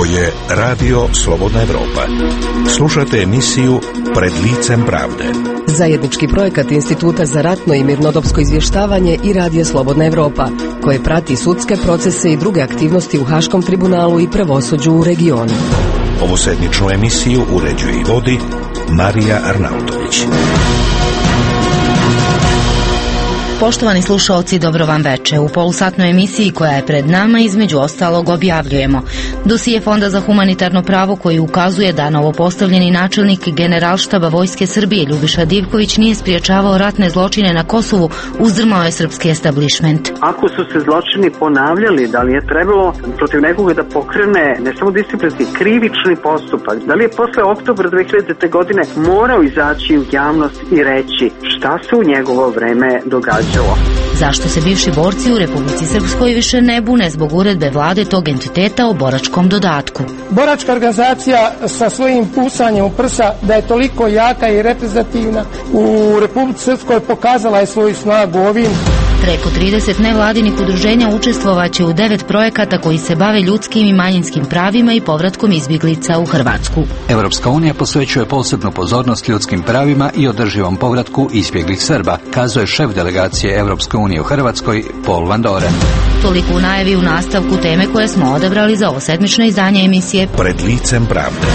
je Radio Slobodna Evropa. Slušate emisiju Pred licem pravde. Zajednički projekat Instituta za ratno i mirnodopsko izvještavanje i Radija Slobodna Evropa, koje prati sudske procese i druge aktivnosti u Haškom tribunalu i pravosuđu u regionu. Ovu sedmičnu emisiju uređuje i vodi Marija Arnautović. Poštovani slušalci, dobro vam veče. U polusatnoj emisiji koja je pred nama između ostalog objavljujemo dosije Fonda za humanitarno pravo koji ukazuje da novopostavljeni načelnik Generalštaba Vojske Srbije Ljubiša Divković nije spriječavao ratne zločine na Kosovu, uzdrmao je srpski establišment. Ako su se zločini ponavljali, da li je trebalo protiv nekoga da pokrene ne samo disciplinski, krivični postupak, da li je posle oktobra 2000. godine morao izaći u javnost i reći šta se u njegovo vreme događa. Zašto se bivši borci u Republici Srpskoj više ne bune zbog uredbe vlade tog entiteta o boračkom dodatku? Boračka organizacija sa svojim pusanjem u prsa da je toliko jaka i reprezentativna u Republici Srpskoj pokazala je svoju snagu ovim. Preko 30 nevladinih udruženja učestvovaće u 9 projekata koji se bave ljudskim i manjinskim pravima i povratkom izbjeglica u Hrvatsku. Europska unija posvećuje posebnu pozornost ljudskim pravima i održivom povratku izbjeglih Srba, kazuje šef delegacije Europske unije u Hrvatskoj, Paul Van Doren. Toliko u najavi u nastavku teme koje smo odabrali za ovo sedmično izdanje emisije Pred licem pravde.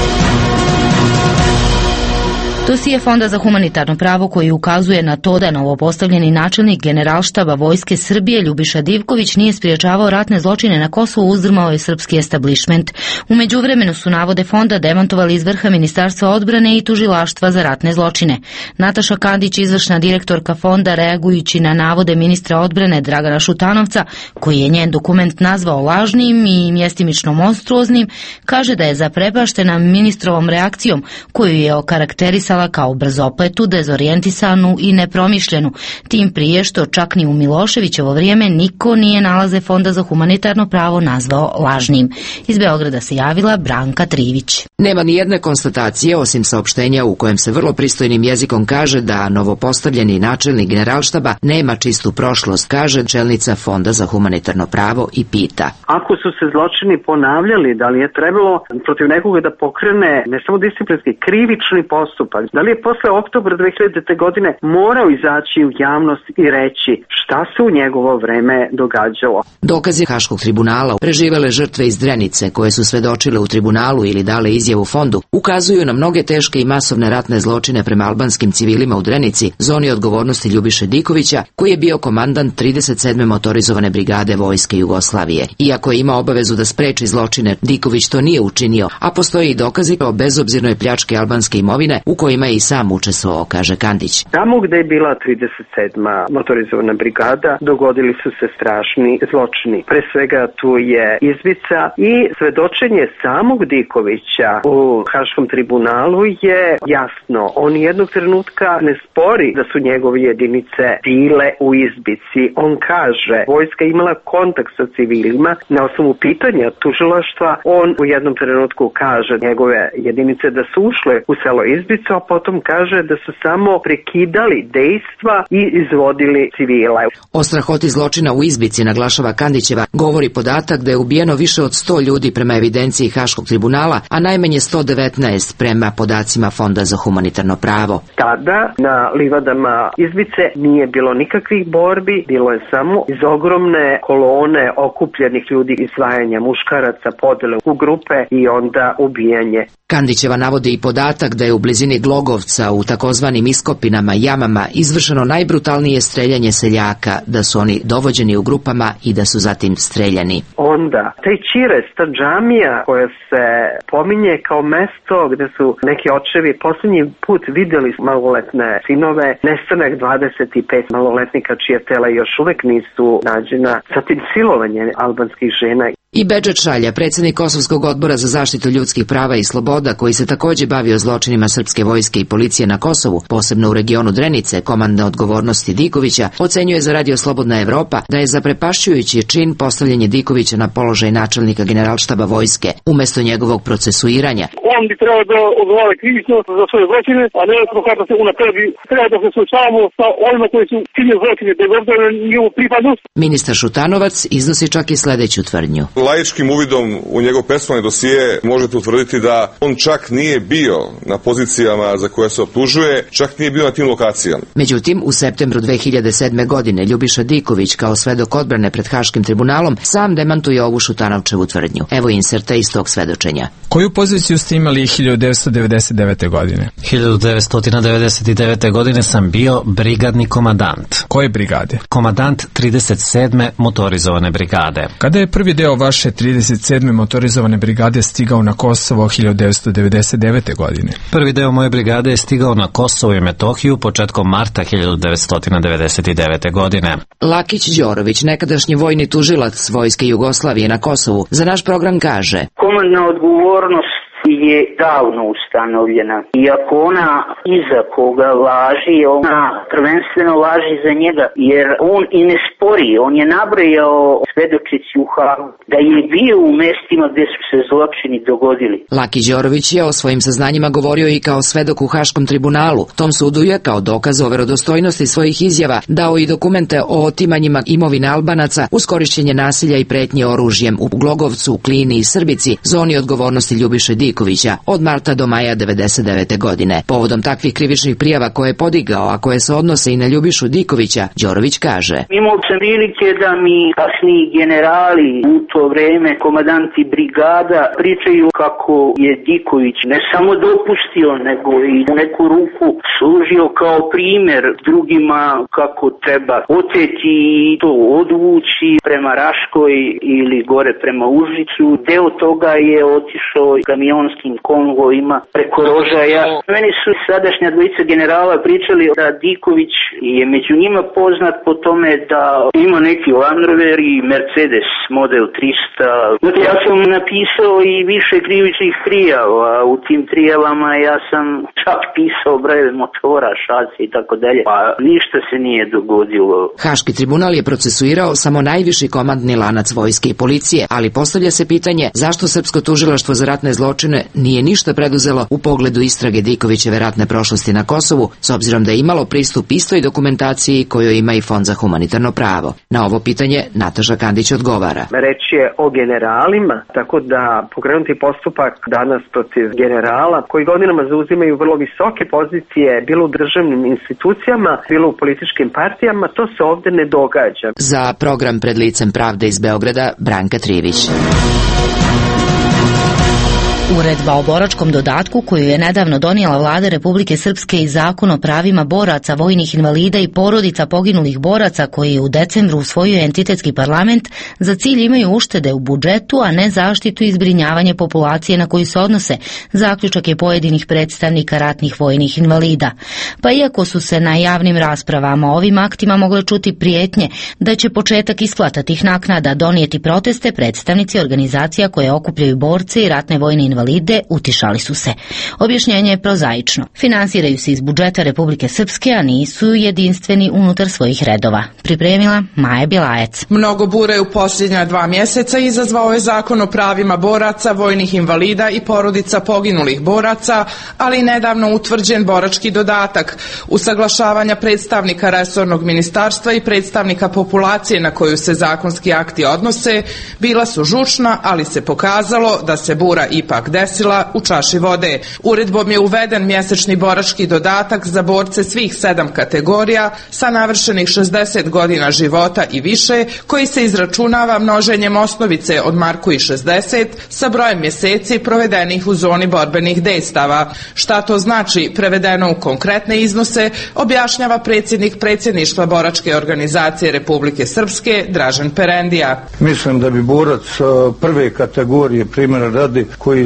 Dosije Fonda za humanitarno pravo koji ukazuje na to da novopostavljeni načelnik Generalštaba Vojske Srbije Ljubiša Divković nije spriječavao ratne zločine na Kosovu, uzdrmao je srpski establišment. U međuvremenu su navode Fonda demantovali iz vrha Ministarstva odbrane i Tužilaštva za ratne zločine. Nataša Kandić, izvršna direktorka Fonda, reagujući na navode ministra odbrane Dragana Šutanovca, koji je njen dokument nazvao lažnim i mjestimično monstruoznim, kaže da je zaprepaštena ministrovom reakcijom koju je okarakterisala kao brzopletu, dezorijentisanu i nepromišljenu, tim prije što čak ni u Miloševićevo vrijeme niko nije nalaze Fonda za humanitarno pravo nazvao lažnim. Iz Beograda se javila Branka Trivić. Nema ni jedne konstatacije osim saopštenja u kojem se vrlo pristojnim jezikom kaže da novopostavljeni načelnik Generalštaba nema čistu prošlost, kaže čelnica Fonda za humanitarno pravo i pita. Ako su se zločini ponavljali, da li je trebalo protiv nekoga da pokrene ne samo disciplinski, krivični postupak, da li je posle oktobra 2000. godine morao izaći u javnost i reći šta se u njegovo vreme događalo. Dokazi Haškog tribunala preživele žrtve iz Drenice koje su svedočile u tribunalu ili dale izjavu Fondu ukazuju na mnoge teške i masovne ratne zločine prema albanskim civilima u Drenici, zoni odgovornosti Ljubiše Dikovića, koji je bio komandant 37. motorizovane brigade Vojske Jugoslavije. Iako je imao obavezu da spreči zločine, Diković to nije učinio, a postoji i dokazi o bezobzirnoj pljački albanske imovine u kojima je i sam učestvovao, kaže Kandić. Tamo gde je bila 37. motorizovana brigada dogodili su se strašni zločini. Pre svega tu je izbica i svedočenje samog Dikovića u Haškom tribunalu je jasno. On jednog trenutka ne spori da su njegove jedinice bile u izbici. On kaže, vojska imala kontakt sa civilima. Na osnovu pitanja tužilaštva on u jednom trenutku kaže njegove jedinice da su ušle u selo Izbicu, a potom kaže da su samo prekidali dejstva i izvodili civile. O strahoti zločina u Izbici, naglašava Kandićeva, govori podatak da je ubijeno više od 100 ljudi prema evidenciji Haškog tribunala, a najmanje 119 prema podacima Fonda za humanitarno pravo. Tada na livadama Izbice nije bilo nikakvih borbi, bilo je samo iz ogromne kolone okupljenih ljudi, izdvajanja muškaraca, podele u grupe i onda ubijanje. Kandićeva navodi i podatak da je u blizini Glogovca u takozvanim iskopinama, jamama, izvršeno najbrutalnije streljanje seljaka, da su oni dovođeni u grupama i da su zatim streljani. Onda, taj Čires, ta džamija koja se pominje kao mesto gde su neki očevi posljednji put vidjeli maloletne sinove, nestanak 25 maloletnika čija tela još uvek nisu nađena, zatim silovanje albanskih žena. I Bedžet Šalja, predsjednik Kosovskog odbora za zaštitu ljudskih prava i sloboda, koji se također bavio zločinima srpske vojske vojske i policije na Kosovu, posebno u regionu Drenice, komandne odgovornosti Dikovića, ocenjuje za Radio Slobodna Evropa da je zaprepašćujući čin postavljanje Dikovića na položaj načelnika Generalštaba vojske, umesto njegovog procesuiranja. On bi trebao da odgovara krivično za svoje zločine, a ne da se unapredi. Treba da se suočavamo sa onima koji su činili zločine, bez obzira na njegovu pripadnost. Ministar Šutanovac iznosi čak i sledeću tvrdnju. Laičkim uvidom u njegov personalni dosije možete utvrditi da on čak nije bio na pozicijama za koje se optužuje, čak nije bio na tim lokacijama. Međutim, u septembru 2007. godine Ljubiša Diković kao svedok odbrane pred Haškim tribunalom sam demantuje ovu Šutanovčevu tvrdnju. Evo inserta iz tog svedočenja. Koju poziciju ste imali 1999. godine? 1999. godine sam bio brigadni komandant. Koje brigade? Komandant 37. motorizovane brigade. Kada je prvi deo vaše 37. motorizovane brigade stigao na Kosovo 1999. godine? Prvi deo moje brigade je stigao na Kosovo i Metohiju početkom marta 1999. godine. Lakić Đorović, nekadašnji vojni tužilac Vojske Jugoslavije na Kosovu, za naš program kaže: komandna odgovornost je davno ustanovljena. Iako ona iza koga važi, ona prvenstveno važi za njega, jer on i ne spori. On je nabrojao svedočici u Hagu da je bio u mestima gde su se zločini dogodili. Laki Đorović je o svojim saznanjima govorio i kao svedok u Haškom tribunalu. Tom sudu je, kao dokaz o verodostojnosti svojih izjava, dao i dokumente o otimanjima imovine Albanaca uz korišćenje nasilja i pretnje oružjem u Glogovcu, Klini i Srbici, zoni odgovornosti Ljubiše Dikovića, od marta do maja 1999. godine. Povodom takvih krivičnih prijava koje je podigao, a koje se odnose i na Ljubišu Dikovića, Đorović kaže: imao sam prilike da mi kasniji generali, u to vreme komandanti brigada, pričaju kako je Diković ne samo dopustio, nego i u neku ruku služio kao primjer drugima kako treba oteti i to odvući prema Raškoj ili gore prema Užicu. Deo toga je otišao kamionskim konvojima preko Rožaja. Meni su sadašnja dvojica generala pričali da Diković je među njima poznat po tome da ima neki Land Rover i Mercedes model 300. Znači, ja sam napisao i više krivičnih prijava. U tim prijavama ja sam čak pisao brojeve motora, šase i tako dalje. Pa ništa se nije dogodilo. Haški tribunal je procesuirao samo najviši komandni lanac vojske i policije, ali postavlja se pitanje zašto Srpsko tužilaštvo za ratne zločine nije ništa preduzelo u pogledu istrage Dikovićeve ratne prošlosti na Kosovu, s obzirom da je imalo pristup istoj dokumentaciji koju ima i Fond za humanitarno pravo. Na ovo pitanje Nataša Kandić odgovara: reč je o generalima, tako da pokrenuti postupak danas protiv generala koji godinama zauzimaju vrlo visoke pozicije, bilo u državnim institucijama, bilo u političkim partijama, to se ovde ne događa. Za program Pred licem pravde iz Beograda, Branka Trivić. Uredba o boračkom dodatku koju je nedavno donijela Vlada Republike Srpske i Zakon o pravima boraca, vojnih invalida i porodica poginulih boraca koji je u decembru usvojio entitetski parlament, za cilj imaju uštede u budžetu, a ne zaštitu i zbrinjavanje populacije na koju se odnose, zaključak je pojedinih predstavnika ratnih vojnih invalida. Pa iako su se na javnim raspravama ovim aktima mogle čuti prijetnje da će početak isplata tih naknada donijeti proteste, predstavnici organizacija koje okupljaju borce i ratne vojne invalide utišali su se. Objašnjenje je prozaično. Finansiraju se iz budžeta Republike Srpske, a nisu jedinstveni unutar svojih redova. Pripremila Maja Bjelajec. Mnogo bure u posljednja 2 mjeseca izazvao je Zakon o pravima boraca, vojnih invalida i porodica poginulih boraca, ali i nedavno utvrđen borački dodatak. Usaglašavanja predstavnika resornog ministarstva i predstavnika populacije na koju se zakonski akti odnose bila su žučna, ali se pokazalo da se bura ipak desila u čaši vode. Uredbom je uveden mjesečni borački dodatak za borce svih 7 kategorija sa navršenih 60 godina života i više, koji se izračunava množenjem osnovice od marku i 60 sa brojem mjeseci provedenih u zoni borbenih dejstava. Šta to znači prevedeno u konkretne iznose, objašnjava predsjednik predsjedništva boračke organizacije Republike Srpske Dražen Perendija. Mislim da bi borac prve kategorije, primjera radi, koji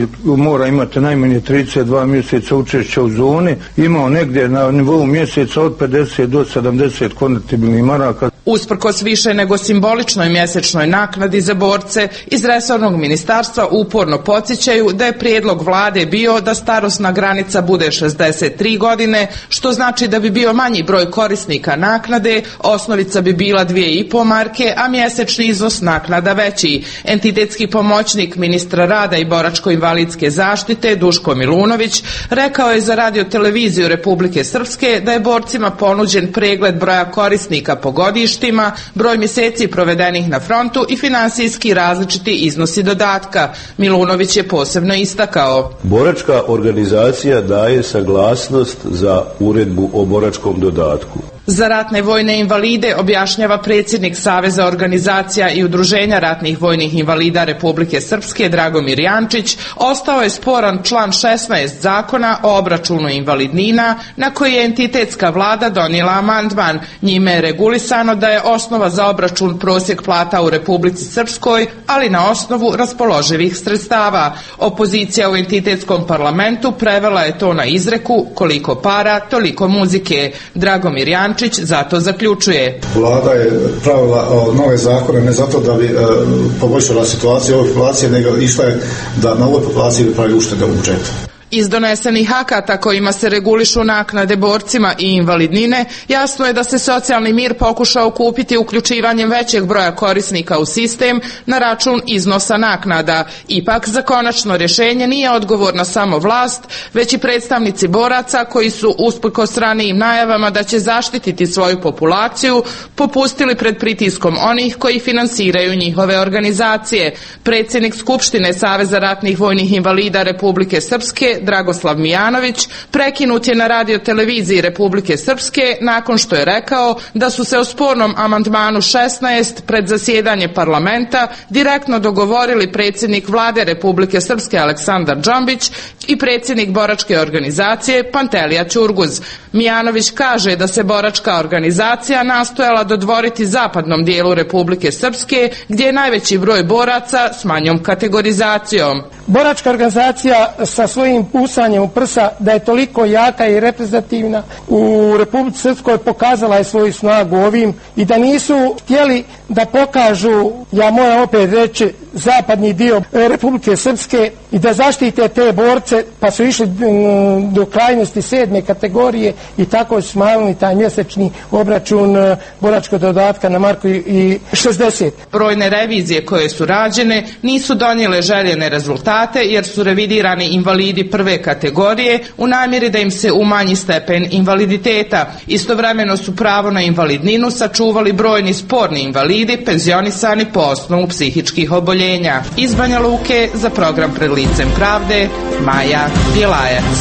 mora imati najmanje 32 mjeseca učešća u zoni, imao negdje na nivou mjeseca od 50 do 70 konvertibilnih maraka. Usprkos više nego simboličnoj mjesečnoj naknadi za borce, iz resornog ministarstva uporno podsjećaju da je prijedlog vlade bio da starosna granica bude 63 godine, što znači da bi bio manji broj korisnika naknade, osnovica bi bila 2,5 marke, a mjesečni iznos naknada veći. Entitetski pomoćnik ministra rada i boračko-invalidske zaštite Duško Milunović rekao je za Radio-televiziju Republike Srpske da je borcima ponuđen pregled broja korisnika po godištima, broj mjeseci provedenih na frontu i finansijski različiti iznosi dodatka. Milunović je posebno istakao: boračka organizacija daje saglasnost za uredbu o boračkom dodatku. Za ratne vojne invalide, objašnjava predsjednik Saveza organizacija i udruženja ratnih vojnih invalida Republike Srpske Dragomir Jančić, ostao je sporan član 16 zakona o obračunu invalidnina na koji je entitetska vlada donijela amandman. Njime je regulisano da je osnova za obračun prosjek plata u Republici Srpskoj, ali na osnovu raspoloživih sredstava. Opozicija u entitetskom parlamentu prevela je to na izreku koliko para, toliko muzike. Dragomir Jančić zato zaključuje: vlada je pravila nove zakone ne zato da bi poboljšala situaciju ove populacije, nego išla je da na ovoj populaciji bi pravi uštede u budžetu. Iz donesenih akata kojima se regulišu naknade borcima i invalidnine, jasno je da se socijalni mir pokušao kupiti uključivanjem većeg broja korisnika u sistem na račun iznosa naknada. Ipak, za konačno rješenje nije odgovorna samo vlast, već i predstavnici boraca koji su, usprkos ranijim najavama da će zaštititi svoju populaciju, popustili pred pritiskom onih koji finansiraju njihove organizacije. Predsjednik Skupštine Saveza ratnih vojnih invalida Republike Srpske Dragoslav Mijanović prekinut je na Radio-televiziji Republike Srpske nakon što je rekao da su se o spornom amandmanu 16 pred zasjedanje parlamenta direktno dogovorili predsjednik vlade Republike Srpske Aleksandar Džambić i predsjednik boračke organizacije Pantelija Ćurguz. Mijanović kaže da se boračka organizacija nastojala dodvoriti zapadnom dijelu Republike Srpske, gdje je najveći broj boraca s manjom kategorizacijom. Boračka organizacija sa svojim pusanjem u prsa da je toliko jaka i reprezentativna u Republici Srpskoj pokazala je svoju snagu ovim, i da nisu htjeli da pokažu, ja moram opet reći, zapadni dio Republike Srpske i da zaštite te borce, pa su išli do krajnosti 7. kategorije i tako su smanjili taj mjesečni obračun boračkog dodatka na marku i 60. Brojne revizije koje su rađene nisu donijele željene rezultate, jer su revidirani invalidi prve kategorije u namjeri da im se umanji stepen invaliditeta. Istovremeno su pravo na invalidninu sačuvali brojni sporni invalidi penzionisani po osnovu psihičkih oboljenja. Iz Banja Luke za program Pred licem pravde, Maja Bjelajac.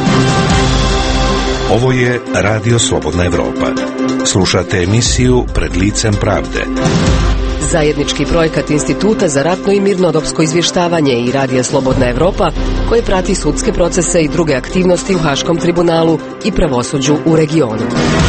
Ovo je Radio Slobodna Evropa. Slušate emisiju Pred licem pravde. Zajednički projekat Instituta za ratno i mirnodopsko izvještavanje i Radija Slobodna Evropa, koji prati sudske procese i druge aktivnosti u Haškom tribunalu i pravosuđu u regionu.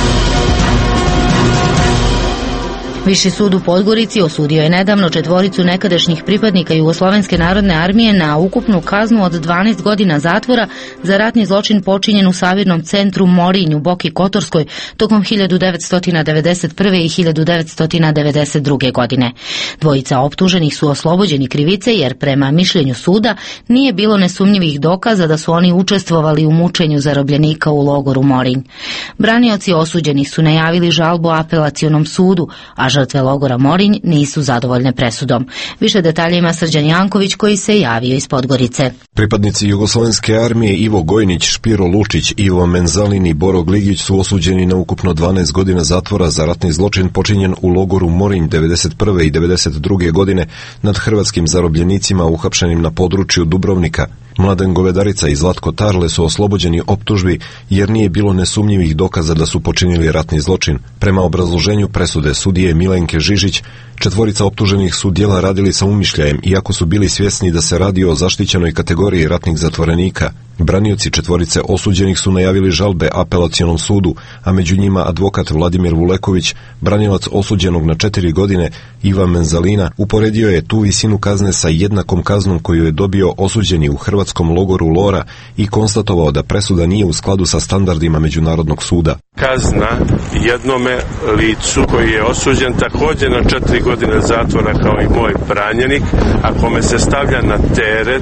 Viši sud u Podgorici osudio je nedavno 4 nekadašnjih pripadnika Jugoslovenske narodne armije na ukupnu kaznu od 12 godina zatvora za ratni zločin počinjen u Sabirnom centru Morinj u Boki Kotorskoj tokom 1991. i 1992. godine. Dvojica optuženih su oslobođeni krivice jer prema mišljenju suda nije bilo nesumnjivih dokaza da su oni učestvovali u mučenju zarobljenika u logoru Morinj. Branioci osuđenih su najavili žalbu apelacionom sudu, a žrtve logora Morinj nisu zadovoljne presudom. Više detalja ima Srđan Janković koji se javio iz Podgorice. Pripadnici Jugoslovenske armije Ivo Gojnić, Špiro Lučić, Ivo Menzalin i Boro Gligić su osuđeni na ukupno 12 godina zatvora za ratni zločin počinjen u logoru Morinj 1991. i 1992. godine nad hrvatskim zarobljenicima uhapšenim na području Dubrovnika. Mladen Govedarica i Zlatko Tarle su oslobođeni optužbi jer nije bilo nesumnjivih dokaza da su počinili ratni zločin. Prema obrazloženju presude sudije Milenke Žižić, četvorica optuženih su djela radili sa umišljajem, iako su bili svjesni da se radi o zaštićenoj kategoriji ratnih zatvorenika. Branioci četvorice osuđenih su najavili žalbe apelacionom sudu, a među njima advokat Vladimir Vuleković, branilac osuđenog na 4 godine, Ivan Menzalina, uporedio je tu visinu kazne sa jednakom kaznom koju je dobio osuđeni u hrvatskom logoru Lora i konstatovao da presuda nije u skladu sa standardima Međunarodnog suda. Kazna jednome licu koji je osuđen također na 4 godine zatvora kao i moj branjenik, a kome se stavlja na teret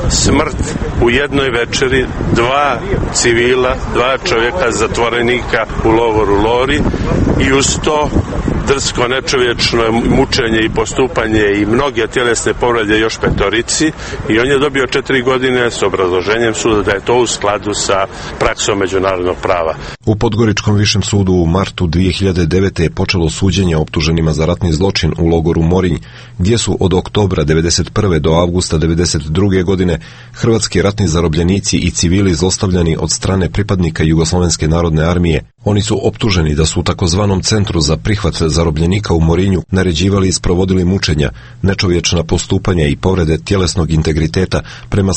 smrt u jednoj večeri 2 civila, 2 čovjeka zatvorenika u logoru Lori i uz to drsko, nečovječno mučenje i postupanje i mnoge tjelesne povrede još 5 i on je dobio 4 godine s obrazloženjem suda da je to u skladu sa praksom međunarodnog prava. U Podgoričkom višem sudu u martu 2009. je počelo suđenje optuženima za ratni zločin u logoru Morinj, gdje su od oktobra 1991. do avgusta 1992. godine hrvatski ratni zarobljenici i civili zlostavljani od strane pripadnika Jugoslovenske narodne armije. Oni su optuženi da su u takozvanom centru za prihvat zarobljenika u Morinju naređivali i sprovodili mučenja, nečovječna postupanja i povrede tjelesnog integriteta prema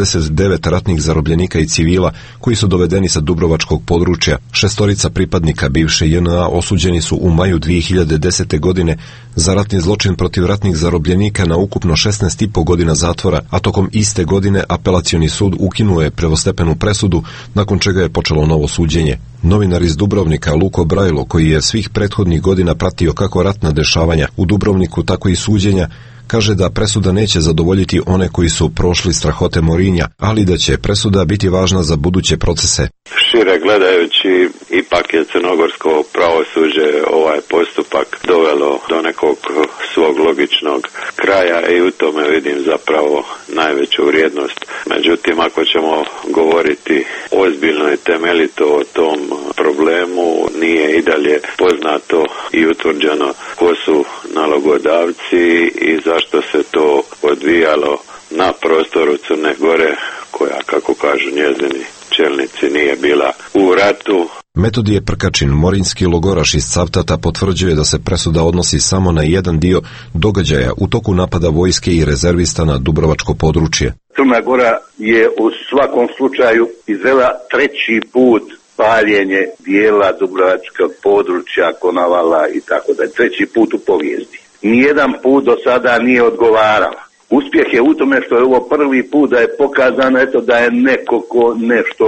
169 ratnih zarobljenika i civila koji su dovedeni sa dubrovačkog područja. 6 pripadnika bivše JNA osuđeni su u maju 2010. godine za ratni zločin protiv ratnih zarobljenika na ukupno 16,5 godina zatvora, a tokom iste godine apelacioni sud ukinuo je prvostepenu presudu, nakon čega je počelo novo suđenje. Novinar iz Dubrovnika Luko Brajlo, koji je svih prethodnih godina pratio kako ratna dešavanja u Dubrovniku, tako i suđenja, kaže da presuda neće zadovoljiti one koji su prošli strahote Morinja, ali da će presuda biti važna za buduće procese. Šire gledajući, ipak je crnogorsko pravosuđe ovaj postupak dovelo do nekog svog logičnog kraja i u tome vidim zapravo najveću vrijednost. Međutim, ako ćemo govoriti ozbiljno i temeljito o tom problemu, nije i dalje poznato i utvrđeno ko su nalogodavci i zašto se to odvijalo na prostoru Crne Gore, koja, kako kažu njezini čelnici, nije bila u ratu. Metodije Prkačin, morinski logoraš iz Cavtata, potvrđuje da se presuda odnosi samo na jedan dio događaja u toku napada vojske i rezervista na dubrovačko područje. Crna Gora je u svakom slučaju izvela 3. put paljenje dijela dubrovačkog područja, Konavala i tako da. 3. put u povijesti. Nijedan put do sada nije odgovarala. Uspjeh je u tome što je ovo prvi put da je pokazano da je neko ko nešto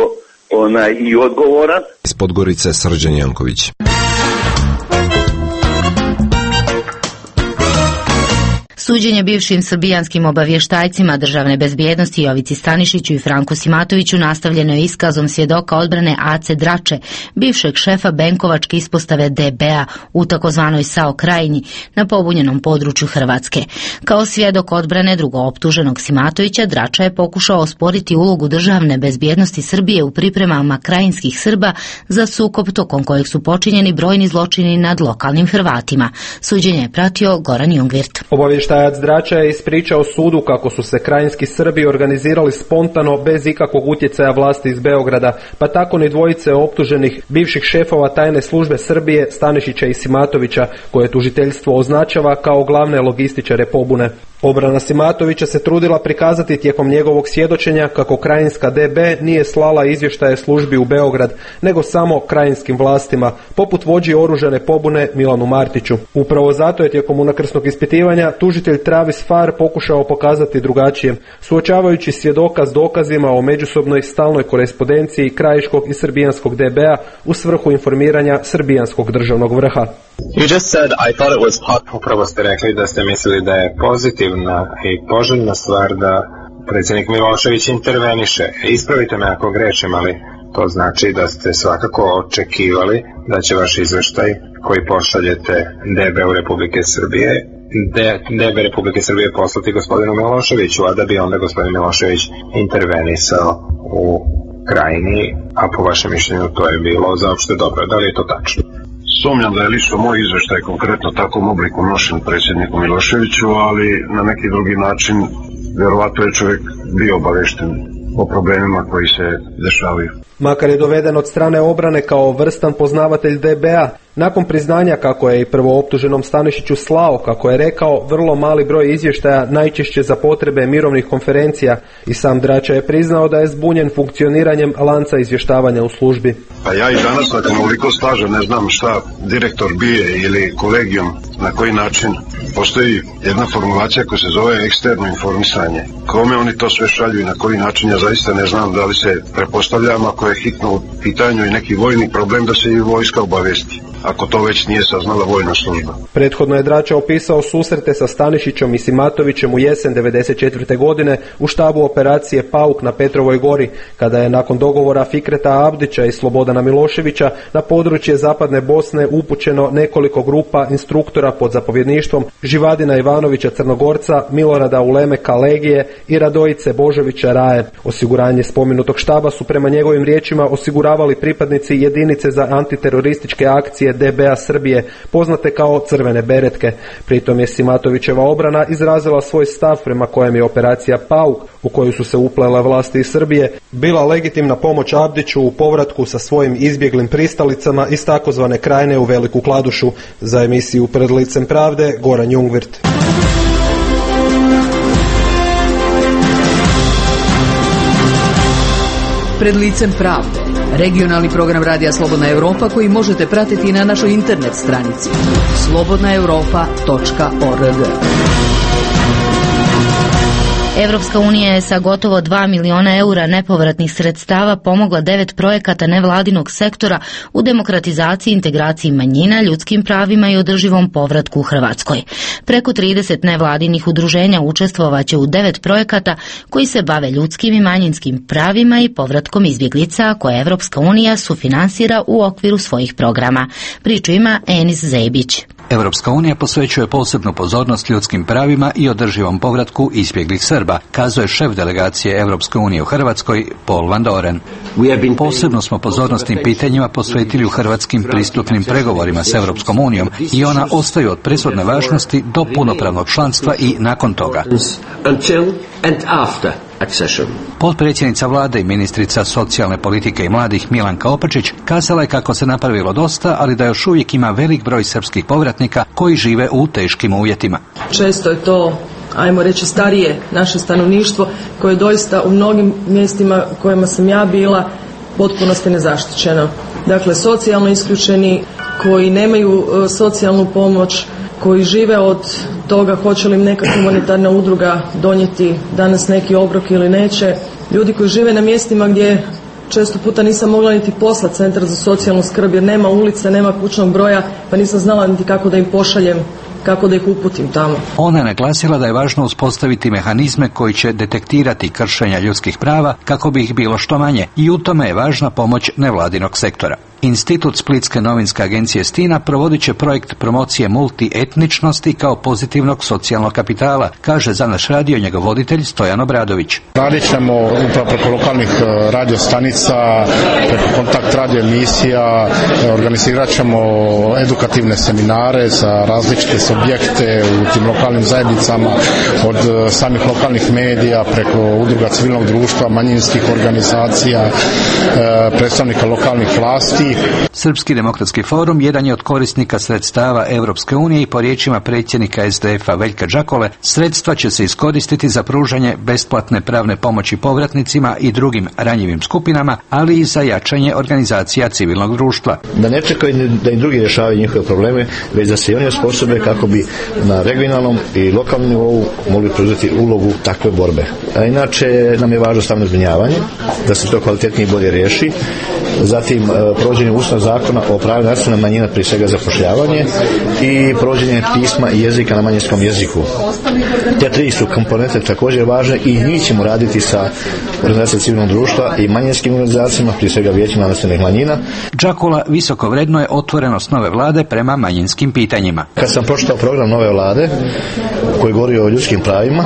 i odgovoran. Iz Podgorice Srđan Janković. Suđenje bivšim srbijanskim obavještajcima državne bezbjednosti Jovici Stanišiću i Franku Simatoviću nastavljeno je iskazom svjedoka odbrane Ace Drače, bivšeg šefa Benkovačke ispostave DB-a u takozvanoj SAO Krajini na pobunjenom području Hrvatske. Kao svjedok odbrane drugooptuženog Simatovića, Drača je pokušao osporiti ulogu državne bezbjednosti Srbije u pripremama krajinskih Srba za sukob tokom kojeg su počinjeni brojni zločini nad lokalnim Hrvatima. Suđenje je pratio Goran Jungvirt. Obavještajac Drača je ispričao sudu kako su se krajinski Srbi organizirali spontano bez ikakvog utjecaja vlasti iz Beograda, pa tako ni dvojice optuženih bivših šefova tajne službe Srbije, Stanišića i Simatovića, koje tužiteljstvo označava kao glavne logističare pobune. Obrana Simatovića se trudila prikazati tijekom njegovog svjedočenja kako krajinska DB nije slala izvještaje službi u Beograd, nego samo krajinskim vlastima, poput vođi oružane pobune Milanu Martiću. Upravo zato je tijekom unakrsnog ispitivanja tužitelj Travis Farr pokušao pokazati drugačije, suočavajući svjedoka s dokazima o međusobnoj stalnoj korespondenciji krajiškog i srbijanskog DB-a u svrhu informiranja srbijanskog državnog vrha. Upravo ste rekli da ste mislili da je pozitivna i poželjna stvar da predsjednik Milošević interveniše. Ispravite me ako grešim, ali to znači da ste svakako očekivali da će vaš izveštaj koji pošaljete DB u Republike Srbije, DB Republike Srbije poslati gospodinu Miloševiću, a da bi onda gospodin Milošević intervenisao u Krajini, a po vašem mišljenju to je bilo za opšte dobro. Da li je to tačno? Sumnjam da je lično moj izveštaj konkretno takvom obliku nošen predsjedniku Miloševiću, ali na neki drugi način vjerovatno je čovjek bio obavešten o problemima koji se dešavaju. Makar je doveden od strane obrane kao vrstan poznavatelj DB-a, Nakon priznanja kako je i prvooptuženom Stanišiću slao, kako je rekao, vrlo mali broj izvještaja, najčešće za potrebe mirovnih konferencija, i sam Drača je priznao da je zbunjen funkcioniranjem lanca izvještavanja u službi. Pa ja i danas nakon ovoliko staža ne znam šta direktor bije ili kolegijum, na koji način. Postoji jedna formulacija koja se zove eksterno informisanje. Kome oni to sve šalju i na koji način, ja zaista ne znam. Da li se pretpostavljam, ako je hitno u pitanju i neki vojni problem, da se i vojska obavesti, ako to već nije saznala vojna služba. Prethodno je Drača opisao susrete sa Stanišićom i Simatovićem u jesen 1994. godine u štabu operacije Pauk na Petrovoj gori, kada je nakon dogovora Fikreta Abdića i Slobodana Miloševića na područje zapadne Bosne upućeno nekoliko grupa instruktora pod zapovjedništvom Živadina Ivanovića Crnogorca, Milorada Ulemeka Legije i Radojice Božovića Raje. Osiguranje spomenutog štaba su prema njegovim riječima osiguravali pripadnici jedinice za antiterorističke akcije DBA Srbije, poznate kao Crvene beretke. Pritom je Simatovićeva obrana izrazila svoj stav prema kojem je operacija Pauk, u koju su se uplele vlasti iz Srbije, bila legitimna pomoć Abdiću u povratku sa svojim izbjeglim pristalicama iz takozvane Krajine u Veliku Kladušu. Za emisiju Pred licem pravde, Goran Jungvirt. Pred licem pravde, regionalni program Radija Slobodna Evropa koji možete pratiti na našoj internet stranici slobodnaevropa.org. Evropska unija je sa gotovo 2 miliona eura nepovratnih sredstava pomogla 9 projekata nevladinog sektora u demokratizaciji, integraciji manjina, ljudskim pravima i održivom povratku u Hrvatskoj. Preko 30 nevladinih udruženja učestvovaće u 9 projekata koji se bave ljudskim i manjinskim pravima i povratkom izbjeglica koje Evropska unija sufinansira u okviru svojih programa. Priču ima Enis Zebić. Evropska unija posvećuje posebnu pozornost ljudskim pravima i održivom povratku izbjeglih Srba, kazuje šef delegacije Evropske unije u Hrvatskoj, Paul Van Doren. Posebno smo pozornost tim pitanjima posvetili u hrvatskim pristupnim pregovorima s Evropskom unijom i ona ostaju od presudne važnosti do punopravnog članstva i nakon toga. Potpredsjednica vlade i ministrica socijalne politike i mladih Milanka Opačić kazala je kako se napravilo dosta, ali da još uvijek ima velik broj srpskih povratnika koji žive u teškim uvjetima. Često je to, ajmo reći, starije naše stanovništvo koje je doista u mnogim mjestima u kojima sam ja bila potpunosti nezaštićeno. Dakle, socijalno isključeni, koji nemaju socijalnu pomoć, koji žive od toga hoće li im neka humanitarna udruga donijeti danas neki obrok ili neće. Ljudi koji žive na mjestima gdje često puta nisam mogla niti poslati centar za socijalnu skrb jer nema ulice, nema kućnog broja, pa nisam znala niti kako da im pošaljem, kako da ih uputim tamo. Ona je naglasila da je važno uspostaviti mehanizme koji će detektirati kršenja ljudskih prava kako bi ih bilo što manje i u tome je važna pomoć nevladinog sektora. Institut Splitske novinske agencije Stina provodit će projekt promocije multietničnosti kao pozitivnog socijalnog kapitala, kaže za naš radio njegov voditelj Stojan Obradović. Radit ćemo upravo preko lokalnih radio stanica, preko kontakt radio emisija, organizirat ćemo edukativne seminare za različite subjekte u tim lokalnim zajednicama, od samih lokalnih medija, preko udruga civilnog društva, manjinskih organizacija, predstavnika lokalnih vlasti. Srpski demokratski forum jedan je od korisnika sredstava Evropske unije i po riječima predsjednika SDF-a Veljka Đakole, sredstva će se iskoristiti za pružanje besplatne pravne pomoći povratnicima i drugim ranjivim skupinama, ali i za jačanje organizacija civilnog društva. Da ne čekaju da im drugi rješavaju njihove probleme, već da se i oni osposobe kako bi na regionalnom i lokalnom nivou mogli preuzeti ulogu takve borbe. A inače nam je važno stalno zbrinjavanje, da se to kvalitetnije i bolje riješi. Zatim provođenje Ustavnog zakona o pravima nacionalnih manjina, prije svega zapošljavanje, i provođenje pisma i jezika na manjinskom jeziku. Te tri su komponente također važne i njih ćemo raditi sa organizacijom civilnog društva i manjinskim organizacijama, prije svega vijećima nacionalnih manjina. Đakula visoko vrednuje otvorenost nove vlade prema manjinskim pitanjima. Kad sam pročitao program nove vlade koji govori o ljudskim pravima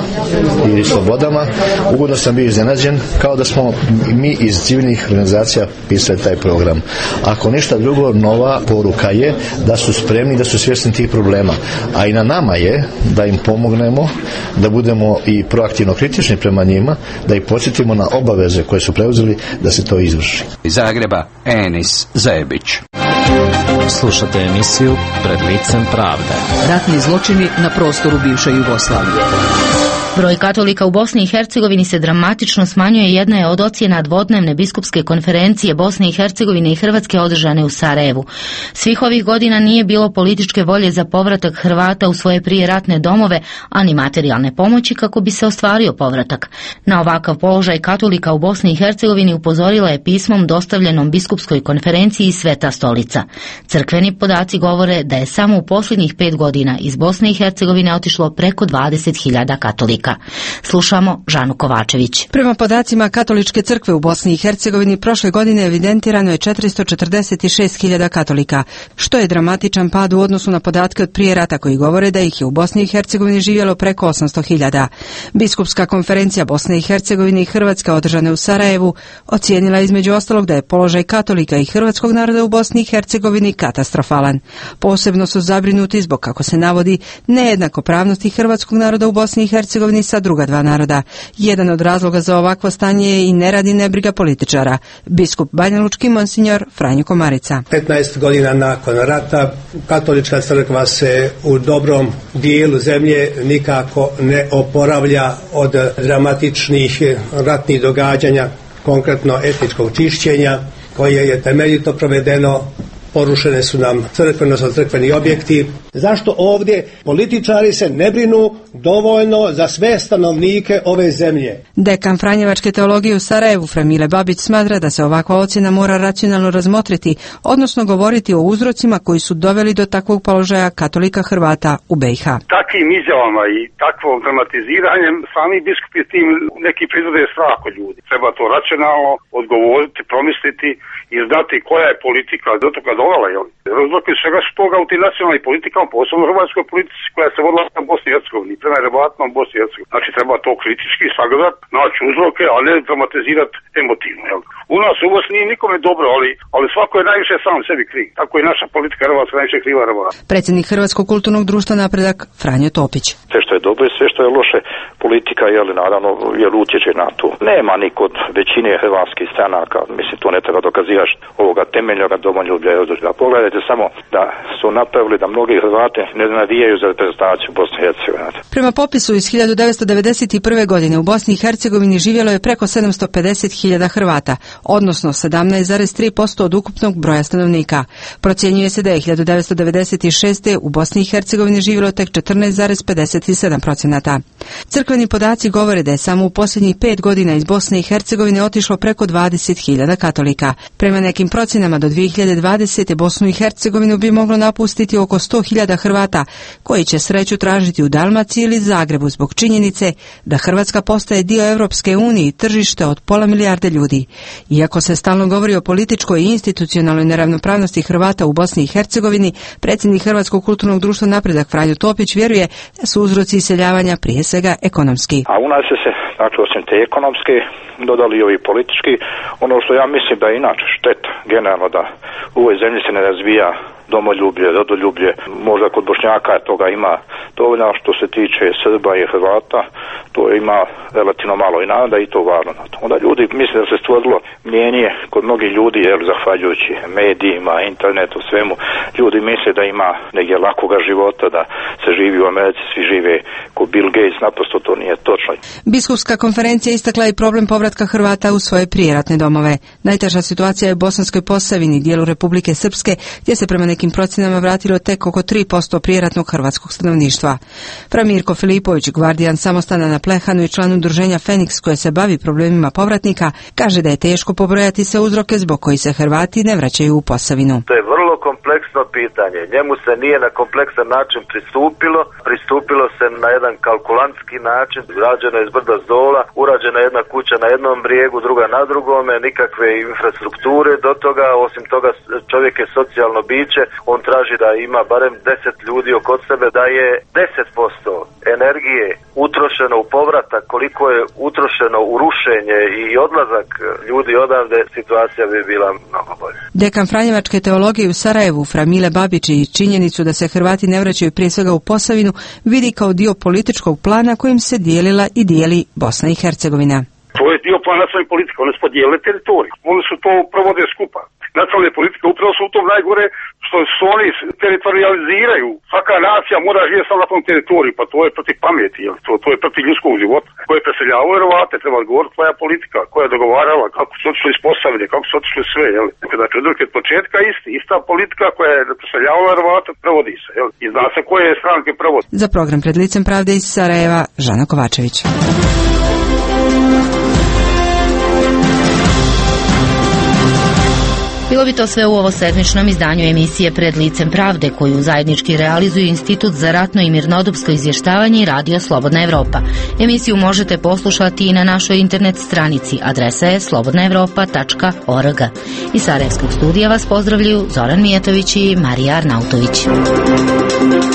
i slobodama, ugodno sam bio iznenađen, kao da smo mi iz civilnih organizacija pisali taj program. Ako ništa drugo, nova poruka je da su spremni, da su svjesni tih problema. A i na nama je da im pomognemo, da budemo i proaktivno kritični prema njima, da ih podsjetimo na obaveze koje su preuzeli da se to izvrši. Iz Zagreba, Enis Zebić. Slušate emisiju Pred licem pravde. Ratni zločini na prostoru bivše Jugoslavije. Broj katolika u Bosni i Hercegovini se dramatično smanjuje, jedna je od ocjena dvodnevne biskupske konferencije Bosne i Hercegovine i Hrvatske održane u Sarajevu. Svih ovih godina nije bilo političke volje za povratak Hrvata u svoje prijeratne domove, a ni materijalne pomoći kako bi se ostvario povratak. Na ovakav položaj katolika u Bosni i Hercegovini upozorila je pismom dostavljenom biskupskoj konferenciji i Sveta stolica. Crkveni podaci govore da je samo u posljednjih 5 godina iz Bosne i Hercegovine otišlo preko 20.000 katolika. Slušamo Žanu Kovačević. Prema podacima Katoličke crkve u Bosni i Hercegovini prošle godine evidentirano je 446.000 katolika, što je dramatičan pad u odnosu na podatke od prije rata koji govore da ih je u Bosni i Hercegovini živjelo preko 800.000. Biskupska konferencija Bosne i Hercegovine i Hrvatska održane u Sarajevu ocijenila između ostalog da je položaj katolika i hrvatskog naroda u Bosni i Hercegovini katastrofalan. Posebno su zabrinuti zbog, kako se navodi, nejednakopravnosti hrvatskog naroda u Bosni i Hercegovini sa druga dva naroda. Jedan od razloga za ovakvo stanje je i nerad i nebriga političara. Biskup Banjalučki monsinjor Franjo Komarica. 15 godina nakon rata katolička crkva se u dobrom dijelu zemlje nikako ne oporavlja od dramatičnih ratnih događanja, konkretno etničkog čišćenja koje je temeljito provedeno. Porušene su nam crkveni objekti. Zašto ovdje političari se ne brinu dovoljno za sve stanovnike ove zemlje? Dekan Franjevačke teologije u Sarajevu Framile Babić smatra da se ovakva ocjena mora racionalno razmotriti, odnosno govoriti o uzrocima koji su doveli do takvog položaja katolika Hrvata u BiH. Takvim izjavama i takvom dramatiziranjem sami biskupi tim neki proizvode strah kod ljudi. Treba to racionalno odgovoriti, promisliti i znati koja je politika do toga dovela. Razloke svega su toga u tim nacionalnim politikama, posebno hrvatskoj politici koja se vodila na Bosni i Hercegovini, prema Hrvatima u Bosni i Hercegovini. Znači treba to kritički sagledati, naći uzroke, a ne dramatizirati emotivno. U nas u Bosni nije nikome dobro, ali svako je najviše sam sebi kriv. Tako je naša politika hrvatska najviše kriva Hrvata. Predsjednik Hrvatskog kulturnog društva Napredak Franjo Topić. Sve što je dobro i sve što je loše, politika naravno utječe na to. Nema ni kod većine hrvatskih stranaka, mislim to ne treba dokazivati ovoga temeljnoga domoljublja i održba. Pogledajte samo da su napravili da mnogi Hrvate ne navijaju za reprezentaciju Bosne i Hercegovine. Prema popisu iz 1991. godine u Bosni i Hercegovini živjelo je preko 750.000 Hrvata, odnosno 17,3% od ukupnog broja stanovnika. Procjenjuje se da je 1996. u Bosni i Hercegovini živjelo tek 14,57%. Crkveni podaci govore da je samo u posljednjih 5 godina iz Bosne i Hercegovine otišlo preko 20.000 katolika. Prema nekim procjenama do 2020. Bosnu i Hercegovinu bi moglo napustiti oko 100.000 Hrvata, koji će sreću tražiti u Dalmaciji ili Zagrebu zbog činjenice da Hrvatska postaje dio Europske unije i tržište od 500 milijarde ljudi. Iako se stalno govori o političkoj i institucionalnoj neravnopravnosti Hrvata u Bosni i Hercegovini, predsjednik Hrvatskog kulturnog društva Napredak Franjo Topić vjeruje da su uzroci iseljavanja prije svega ekonomski. A u nas se, znači osim te ekonomske, dodali i ovi politički. Ono što ja mislim da je inače šteta generalno da u ovoj zemlji se ne razvija domoljublje, rodoljublje, možda kod Bošnjaka toga ima dovoljno, što se tiče Srba i Hrvata, to ima relativno malo i naroda i to važno. Onda ljudi misle da se stvorilo mnijenje kod mnogih ljudi, zahvaljujući medijima, internetu, svemu, ljudi misle da ima negdje lakoga života, da se živi u Americi, svi žive ko Bill Gates, naprosto to nije točno. Biskupska konferencija istakla i problem povratka Hrvata u svoje prijeratne domove. Najteža situacija je u Bosanskoj Posavini, dijelu Republike Srpske, gdje se prema nekim procjenama vratilo tek oko 3% prijeratnog hrvatskog stanovništva. Fra Mirko Filipović, gvardijan samostana na Plehanu i član udruženja Feniks koje se bavi problemima povratnika, kaže da je teško pobrojati sve uzroke zbog koji se Hrvati ne vraćaju u Posavinu. To je vrlo kompleksno pitanje. Njemu se nije na kompleksan način pristupilo se na jedan kalkulantski način, građeno iz brda zdola, urađena jedna kuća na jednom brijegu, druga na drugome, nikakve infrastrukture do toga, osim toga čovjek je socijalno biće, on traži da ima barem 10 ljudi oko sebe, da je 10% energije utrošeno u povratak, koliko je utrošeno u rušenje i odlazak ljudi odavde, situacija bi bila mnogo bolja. Dekan Franjevačke teologije u Sarajevu Framile Babić i činjenicu da se Hrvati ne vraćaju prije svega u Posavinu vidi kao dio političkog plana kojim se dijelila i dijeli Bosna i Hercegovina. To je dio plana nacionalne politike, one su podijelile teritoriju, oni su to provode skupa. nacionalne politike upravo su u tom najgore što su oni teritorializiraju. Svaka nacija mora živjeti samo na tom teritoriju, pa to je protiv pameti, to je protiv ljudskog života. Ko je preseljavao Hrvate, treba odgovoriti koja politika, koja je dogovarala, kako su otišli iz Posavine, kako su otišli sve. Znači, od početka ista politika koja je preseljavala Hrvate, provodi se. I zna se koje stranke provodi. Za program Pred licem pravde iz Sarajeva, Žana Kovačević. Bilo bi to sve u ovo sedmičnom izdanju emisije Pred licem pravde, koju zajednički realizuju Institut za ratno i mirnodopsko izvještavanje i Radio Slobodna Evropa. Emisiju možete poslušati i na našoj internet stranici, adresa je slobodnaevropa.org. Iz Sarajevskog studija vas pozdravljaju Zoran Mijetović i Marija Arnautović.